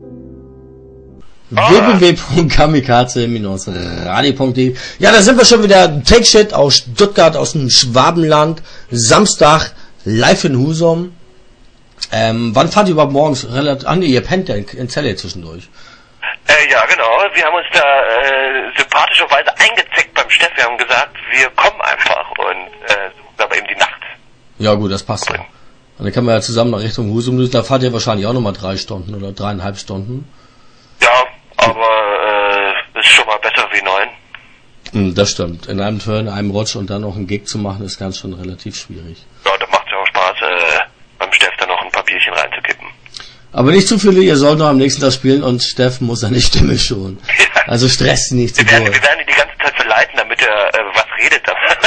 www.kamikaze-radio.de. Ja, da sind wir schon wieder. Take Shit aus Stuttgart, aus dem Schwabenland. Samstag, live in Husum. Wann fahrt ihr überhaupt morgens? Ihr pennt ja in Celle zwischendurch. Ja, genau. Wir haben uns da sympathischerweise eingezeckt beim Steff. Wir haben gesagt, wir kommen einfach und aber eben die Nacht. Ja gut, das passt ja. Und dann kann man ja zusammen nach Richtung Husum düsen. Da fahrt ihr wahrscheinlich auch nochmal 3 Stunden oder 3,5 Stunden. Ja, aber ist schon mal besser wie 9. Das stimmt. In einem Turn, in einem Rutsch und dann noch einen Gig zu machen, ist ganz schon relativ schwierig. Ja, da macht es ja auch Spaß, beim Steff dann noch ein paar Bierchen reinzukippen. Aber nicht zu viele, ihr sollt noch am nächsten Tag spielen und Steffen muss seine Stimme schonen. Ja. Also stresst sie nicht zu doll. Wir werden ihn die ganze Zeit verleiten, damit er was redet.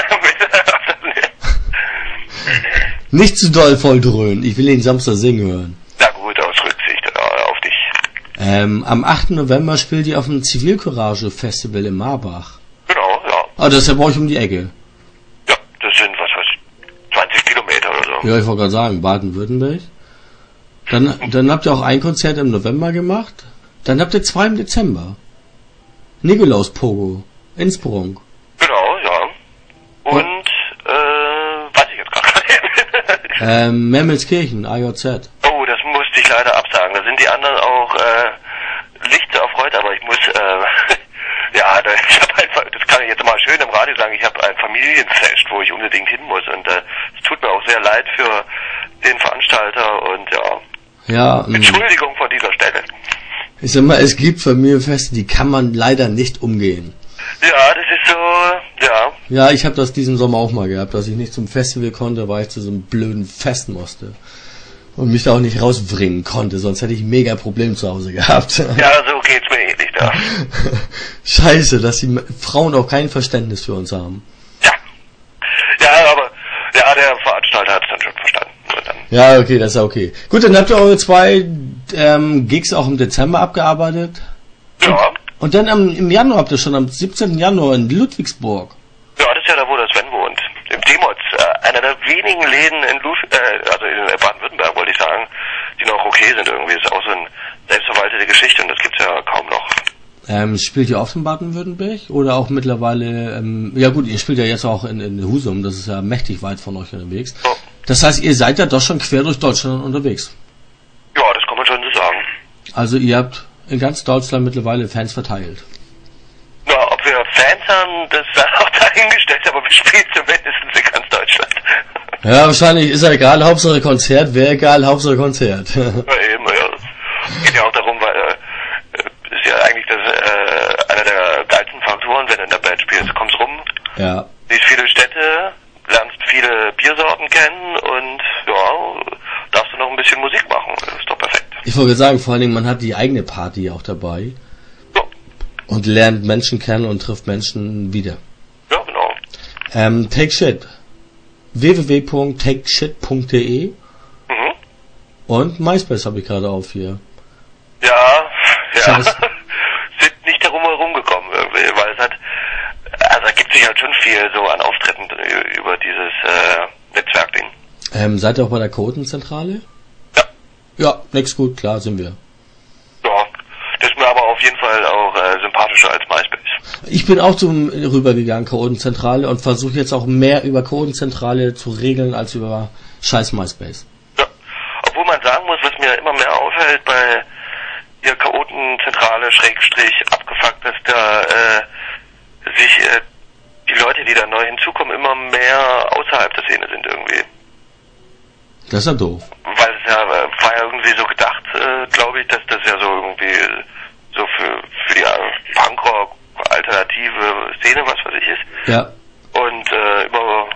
Nicht zu doll voll dröhnen. Ich will ihn Samstag singen hören. Na gut, aus Rücksicht auf dich. Am 8. November spielt ihr auf dem Zivilcourage-Festival in Marbach. Genau, ja. Ah, das ist ja bei euch um die Ecke. Ja, das sind, 20 Kilometer oder so. Ja, ich wollte gerade sagen, Baden-Württemberg. Dann habt ihr auch ein Konzert im November gemacht. Dann habt ihr 2 im Dezember. Nikolaus Pogo, Innsbruck. Genau, ja. Und, weiß ich jetzt gerade nicht. Memmelskirchen, AJZ. Oh, das musste ich leider absagen. Da sind die anderen auch nicht so erfreut, aber ich muss, ja, ich habe einfach, das kann ich jetzt mal schön im Radio sagen, ich habe ein Familienfest, wo ich unbedingt hin muss und es tut mir auch sehr leid für den Veranstalter und ja. Ja, Entschuldigung von dieser Stelle. Ich sag mal, es gibt Familienfeste, die kann man leider nicht umgehen. Ja, das ist so, ja. Ja, ich habe das diesen Sommer auch mal gehabt, dass ich nicht zum Festival konnte, weil ich zu so einem blöden Fest musste. Und mich da auch nicht rausbringen konnte, sonst hätte ich ein mega Problem zu Hause gehabt. Ja, so geht's mir ähnlich da. Scheiße, dass die Frauen auch kein Verständnis für uns haben. Ja. Ja, aber, ja, der Veranstalter hat es dann schon verstanden. Ja, okay, das ist ja okay. Gut, dann habt ihr eure 2 Gigs auch im Dezember abgearbeitet. Ja. Und dann im Januar habt ihr schon am 17. Januar in Ludwigsburg. Ja, das ist ja da, wo der Sven wohnt. Im Demoz, einer der wenigen Läden in also in Baden-Württemberg, wollte ich sagen, die noch okay sind irgendwie. Ist auch so eine selbstverwaltete Geschichte und das gibt's ja kaum noch. Spielt ihr oft in Baden-Württemberg? Oder auch mittlerweile, ja gut, ihr spielt ja jetzt auch in Husum, das ist ja mächtig weit von euch unterwegs. Ja. Das heißt, ihr seid ja doch schon quer durch Deutschland unterwegs. Ja, das kann man schon so sagen. Also ihr habt in ganz Deutschland mittlerweile Fans verteilt. Na, ob wir Fans haben, das sei auch dahingestellt, aber wir spielen zumindest in ganz Deutschland. Ja, wahrscheinlich ist ja egal, Hauptsache Konzert, wäre egal, Hauptsache Konzert. Ja, eben, ja. Es geht ja auch darum, weil ist ja eigentlich das einer der geilsten Faktoren, wenn du in der Band spielst. Du kommst rum, ja. siehst viele Städte, lernst viele Biersorten kennen und ja, darfst du noch ein bisschen Musik machen. Das ist doch perfekt. Ich wollte sagen, vor allen Dingen, man hat die eigene Party auch dabei. Ja. Und lernt Menschen kennen und trifft Menschen wieder. Ja, genau. Take Shit. www.takeshit.de und MySpace habe ich gerade auf hier. Ja. Scheiße. Sind nicht darum herumgekommen irgendwie, weil es hat, also ergibt sich halt schon viel so an Auftritten über dieses Netzwerkding. Seid ihr auch bei der Quotenzentrale? Ja. Ja, nix gut, klar sind wir. Ja, das ist mir aber auf jeden Fall auch sympathischer als MySpace. Ich bin auch rübergegangen, Quotenzentrale, und versuche jetzt auch mehr über Quotenzentrale zu regeln als über scheiß MySpace. Ja, obwohl man sagen muss, was mir immer mehr auffällt bei der Chaotenzentrale / abgefuckt, dass da sich die Leute, die da neu hinzukommen, immer mehr außerhalb der Szene sind irgendwie. Das ist ja doof. Weil es ja war ja irgendwie so gedacht, glaube ich, dass das ja so irgendwie so für die Punkrock alternative Szene, was weiß ich, ist. Ja. Und immer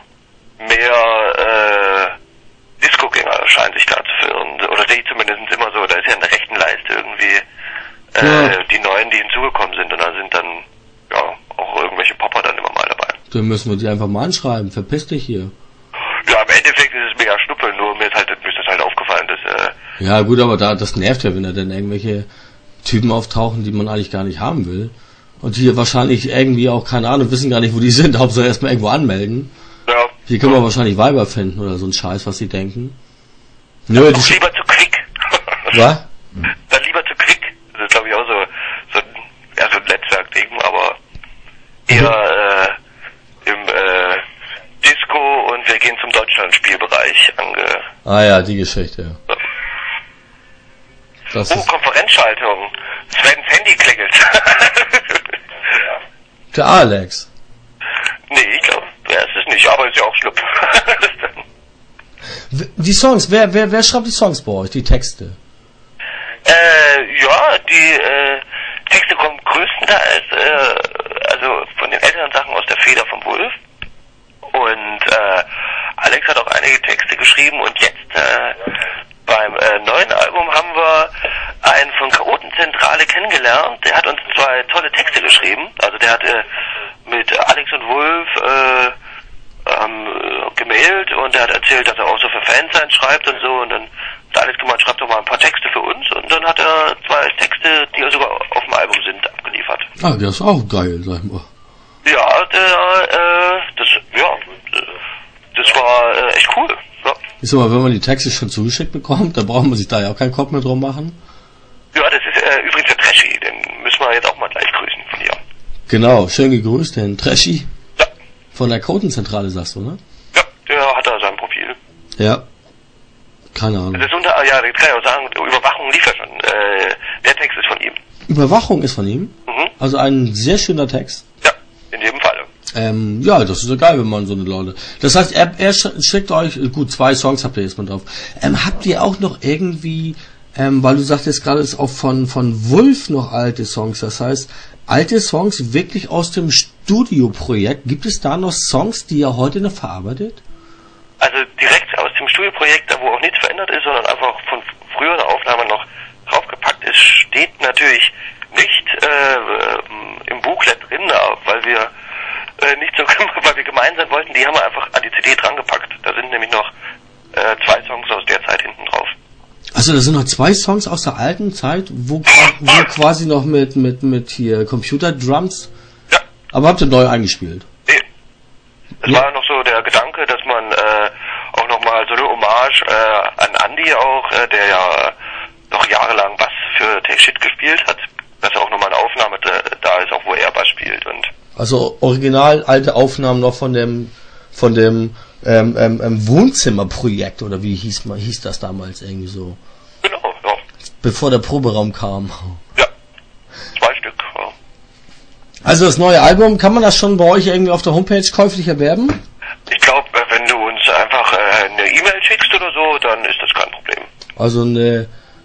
mehr Disco-Gänger scheinen sich da zu führen. Oder sehe ich zumindest immer so, da ist ja in der rechten Leiste irgendwie die Neuen, die hinzugekommen sind. Und da sind dann ja auch irgendwelche Popper dann immer mal dabei. Dann müssen wir die einfach mal anschreiben. Verpiss dich hier. Ja, im Endeffekt ist es mega Schnuppe, nur mir ist das halt aufgefallen, dass ja gut, aber das nervt ja, wenn da dann irgendwelche Typen auftauchen, die man eigentlich gar nicht haben will. Und die wahrscheinlich irgendwie auch, keine Ahnung, wissen gar nicht, wo die sind. Hauptsache erstmal irgendwo anmelden. Ja. Hier können wir wahrscheinlich Weiber finden oder so ein Scheiß, was sie denken. Nö, lieber zu quick. Was? Dann lieber zu quick. Ah ja, die Geschichte. Ja. Das ist Konferenzschaltung. Svens Handy klingelt. der Alex. Nee, ich glaube, er ist es nicht, aber ist ja auch schlimm. Die Songs, wer schreibt die Songs bei euch, die Texte? Ja, die Texte kommen größtenteils also von den älteren Sachen aus der Feder vom Wulf. Und Alex hat auch einige Texte geschrieben und jetzt beim neuen Album haben wir einen von Chaotenzentrale kennengelernt. Der hat uns 2 tolle Texte geschrieben. Also der hat mit Alex und Wulf gemailt und er hat erzählt, dass er auch so für Fans schreibt und so. Und dann hat Alex gemeint, schreibt doch mal ein paar Texte für uns. Und dann hat er 2 Texte, die sogar auf dem Album sind, abgeliefert. Ah, das ist auch geil, sag ich mal. Ja, das war echt cool. Ja. Ich sag mal, wenn man die Texte schon zugeschickt bekommt, dann braucht man sich da ja auch keinen Kopf mehr drum machen. Ja, das ist übrigens der Trashy, den müssen wir jetzt auch mal gleich grüßen von hier. Genau, schön gegrüßt, den Trashy. Ja. Von der Chaotenzentrale sagst du, ne? Ja, der hat da sein Profil. Ja. Keine Ahnung. Das ist das kann ich auch sagen, Überwachung lief ja schon. Der Text ist von ihm. Überwachung ist von ihm? Mhm. Also ein sehr schöner Text. Ja, in jedem Falle. Ja, das ist ja geil, wenn man so eine Leute. Das heißt, er schickt euch, gut, 2 Songs habt ihr jetzt mal drauf. Habt ihr auch noch irgendwie, weil du sagtest gerade, ist auch von Wulf noch alte Songs, das heißt, alte Songs wirklich aus dem Studioprojekt. Gibt es da noch Songs, die ihr heute noch verarbeitet? Also direkt aus dem Studioprojekt, wo auch nichts verändert ist, sondern einfach von früheren Aufnahmen noch draufgepackt ist, steht natürlich nicht im Booklet drin, weil wir nicht so, weil wir gemein sein wollten, die haben wir einfach an die CD drangepackt. Da sind nämlich noch 2 Songs aus der Zeit hinten drauf. Also da sind noch 2 Songs aus der alten Zeit, wo quasi noch mit hier Computerdrums. Ja. Aber habt ihr neu eingespielt? Nee. Es war noch so der Gedanke, dass man auch nochmal so eine Hommage an Andy auch, der ja noch jahrelang Bass für Take Shit gespielt hat, dass auch nochmal eine Aufnahme da ist, auch wo er Bass spielt. Und also original alte Aufnahmen noch von dem Wohnzimmerprojekt, oder wie hieß das damals irgendwie so? Genau, ja. Bevor der Proberaum kam. Ja, 2 Stück, ja. Also das neue Album, kann man das schon bei euch irgendwie auf der Homepage käuflich erwerben? Ich glaube, wenn du uns einfach eine E-Mail schickst oder so, dann ist das kein Problem. Also eine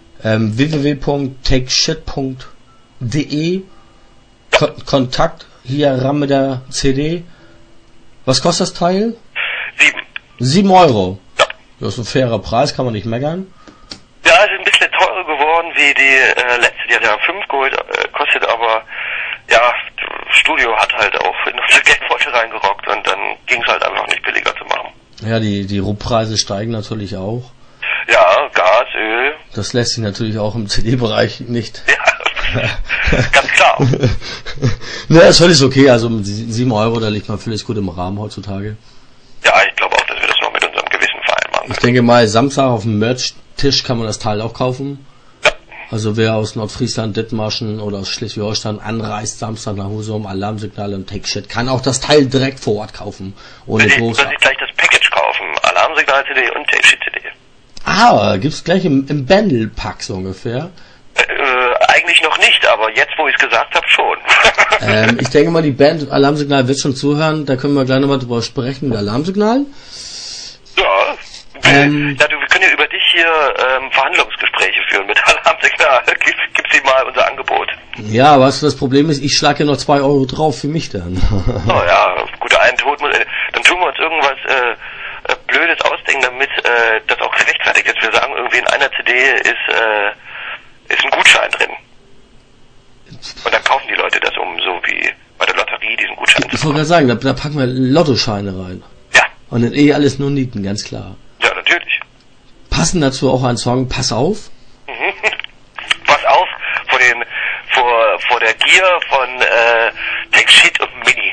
www.takeshit.de Kontakt, hier ran mit der CD. Was kostet das Teil? 7 Euro. Ja. Das ist ein fairer Preis, kann man nicht meckern. Ja, es ist ein bisschen teurer geworden wie die letzte, die hat ja 5 kostet, aber ja, das Studio hat halt auch in unsere Geldbeutel reingerockt und dann ging es halt einfach nicht billiger zu machen. Ja, die Rohpreise steigen natürlich auch. Ja, Gas, Öl. Das lässt sich natürlich auch im CD-Bereich nicht. Ja, ganz klar. Ne, ist völlig okay, also mit 7 Euro, da liegt man völlig gut im Rahmen heutzutage. Ja, ich glaube auch, dass wir das noch mit unserem Gewissen vereinbaren. Ich denke mal, Samstag auf dem Merch-Tisch kann man das Teil auch kaufen. Ja. Also wer aus Nordfriesland, Dithmarschen oder aus Schleswig-Holstein anreist, Samstag nach Husum, Alarmsignale und Take Shit, kann auch das Teil direkt vor Ort kaufen. Ohne groß. Soll ich gleich das Package kaufen? Alarmsignal-CD und Take Shit-CD. Ah, gibt's gleich im Bundle-Pack so ungefähr. Eigentlich noch nicht, aber jetzt, wo ich es gesagt habe, schon. Ich denke mal, die Band Alarmsignal wird schon zuhören, da können wir gleich nochmal drüber sprechen mit Alarmsignal. Ja, wir können ja über dich hier Verhandlungsgespräche führen mit Alarmsignal. Gib sie mal unser Angebot. Ja, was das Problem ist, ich schlage ja noch 2 Euro drauf für mich dann. Oh ja, guter Eintod. Dann tun wir uns irgendwas Blödes ausdenken, damit das auch gerechtfertigt ist. Wir sagen irgendwie, in einer CD ist ein Gutschein drin. Und dann kaufen die Leute das, um so wie bei der Lotterie diesen Gutschein zu bekommen. Ich wollte gerade sagen, da packen wir Lottoscheine rein. Ja. Und dann alles nur Nieten, ganz klar. Ja, natürlich. Passen dazu auch ein Song, Pass auf? Pass auf vor der Gier von Take Shit und Mini.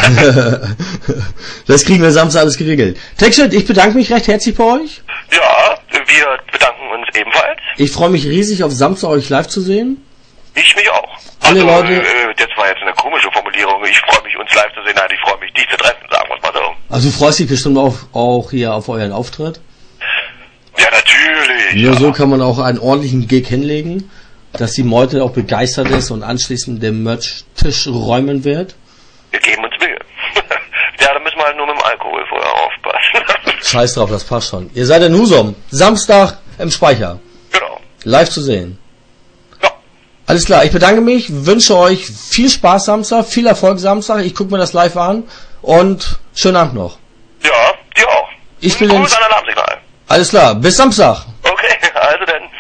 Das kriegen wir Samstag alles geregelt. Take Shit, ich bedanke mich recht herzlich bei euch. Ja, wir bedanken uns ebenfalls. Ich freue mich riesig auf Samstag euch live zu sehen. Ich mich auch. Alle Leute. Das war jetzt eine komische Formulierung. Ich freue mich, uns live zu sehen. Nein, ich freue mich, dich zu treffen, sagen wir es mal so. Also du freust dich bestimmt auch hier auf euren Auftritt? Ja, natürlich. Nur so kann man auch einen ordentlichen Gig hinlegen, dass die Meute auch begeistert ist und anschließend den Merch-Tisch räumen wird. Wir geben uns Mühe. Ja, da müssen wir halt nur mit dem Alkohol vorher aufpassen. Scheiß drauf, das passt schon. Ihr seid in Husum, Samstag im Speicher. Genau. Live zu sehen. Ja. Alles klar, ich bedanke mich, wünsche euch viel Spaß Samstag, viel Erfolg Samstag. Ich gucke mir das live an und schönen Abend noch. Ja, dir auch. Ich bin Gruß an Alarmsignal. Alles klar, bis Samstag. Okay, also dann.